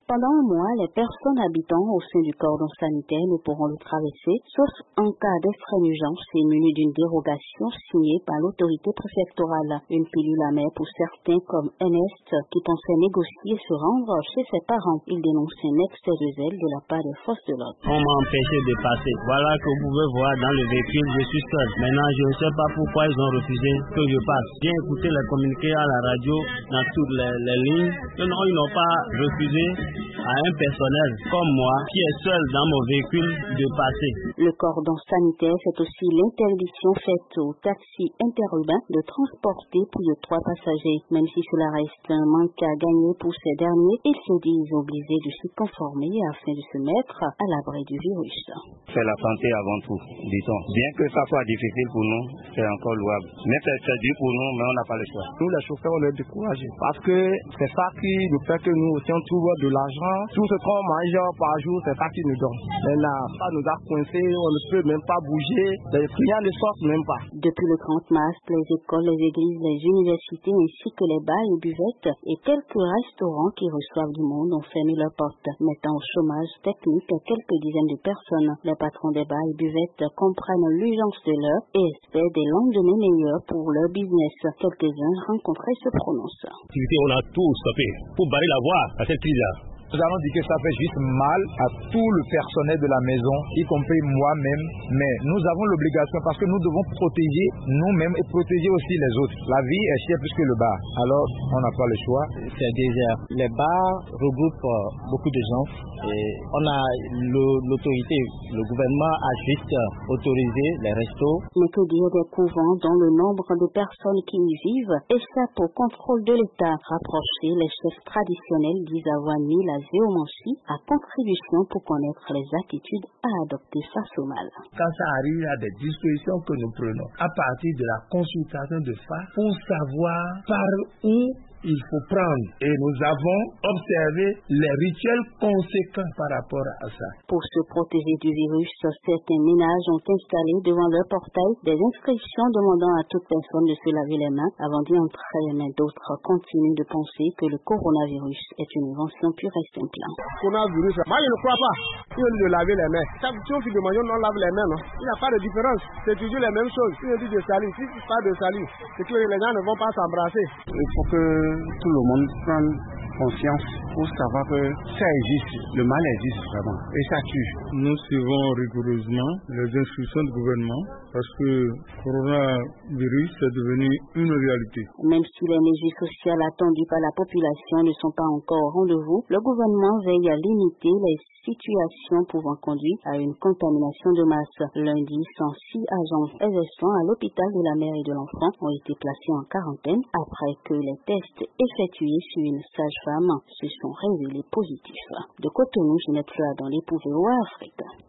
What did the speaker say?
Pendant un mois, les personnes habitant au sein du cordon sanitaire ne pourront le traverser, sauf en cas d'extrême urgence et muni d'une dérogation signée par l'autorité préfectorale. Une pilule amère pour certains comme Ernest qui pensait négocier et se rendre chez ses parents. Il dénonce un excès de zèle de la part des forces de l'ordre. On m'a empêché de passer. Voilà que vous pouvez voir dans le véhicule, je suis seul. Maintenant, je ne sais pas pourquoi ils ont refusé que je passe. J'ai écouté les communiqués à la radio, dans toutes les lignes. Non, ils n'ont pas refusé à un personnel comme moi qui est seul dans mon véhicule de passer. Le cordon sanitaire fait aussi l'interdiction faite aux taxis interurbains de transporter plus de 3 passagers. Même si cela reste un manque à gagner pour ces derniers, ils se disent obligés de s'y conformer afin de se mettre à l'abri du virus. C'est la santé avant tout, dit-on. Bien que ça soit difficile pour nous, c'est encore louable. Mais c'est dur pour nous, mais on n'a pas le choix. Nous, les chauffeurs, on est découragés parce que c'est ça qui nous fait que nous aussi on trouve de l'argent. Tout ce qu'on mange par jour, c'est ça qui nous donne. Maintenant, ça nous a coincés, on ne peut même pas bouger, les clients ne sortent même pas. Depuis le 30 mars, les écoles, les églises, les universités ainsi que les bars et buvettes et quelques restaurants qui reçoivent du monde ont fermé leurs portes, mettant au chômage technique quelques dizaines de personnes. Les patrons des bars et buvettes comprennent l'urgence de l'heure et espèrent des lendemains meilleurs pour leur business. Quelques-uns rencontrés se prononcent. On a tout stoppé pour barrer la voie à cette crise-là. Nous allons dire que ça fait juste mal à tout le personnel de la maison, y compris moi-même, mais nous avons l'obligation parce que nous devons protéger nous-mêmes et protéger aussi les autres. La vie est chère plus que le bar, alors on n'a pas le choix. C'est désert. Les bars regroupent beaucoup de gens et on a l'autorité, le gouvernement a juste autorisé les restos. Mais que dire des couvents dont le nombre de personnes qui y vivent échappe au contrôle de l'État. Rapprochés, les chefs traditionnels disent avoir mis la géomancie à contribution pour connaître les attitudes à adopter face au mal. Quand ça arrive à des dispositions que nous prenons, à partir de la consultation de face, pour savoir par où il faut prendre. Et nous avons observé les rituels conséquents par rapport à ça. Pour se protéger du virus, certains ménages ont installé devant leur portail des inscriptions demandant à toute personne de se laver les mains avant d'y entrer. Mais d'autres continuent de penser que le coronavirus est une invention pure et simple. Coronavirus, moi je ne crois pas. Si on dit de laver les mains, chaque chose qui demande on lave les mains, non? Il n'y a pas de différence. C'est toujours les mêmes choses. Si on dit de salir, si c'est pas de salir, c'est que les gens ne vont pas s'embrasser. Il faut que tout le monde prenne conscience pour savoir que ça existe, le mal existe vraiment et ça tue. Nous suivons rigoureusement les instructions du gouvernement parce que le coronavirus est devenu une réalité. Même si les mesures sociales attendues par la population ne sont pas encore au rendez-vous, le gouvernement veille à limiter les situations pouvant conduire à une contamination de masse. Lundi, 106 agents exerçant à l'hôpital de la mère et de l'enfant ont été placés en quarantaine après que les tests effectués sur une sage-femme se sont révélés positifs. De Cotonou, Jeanette Fleur dans l'épouvantail Afrique.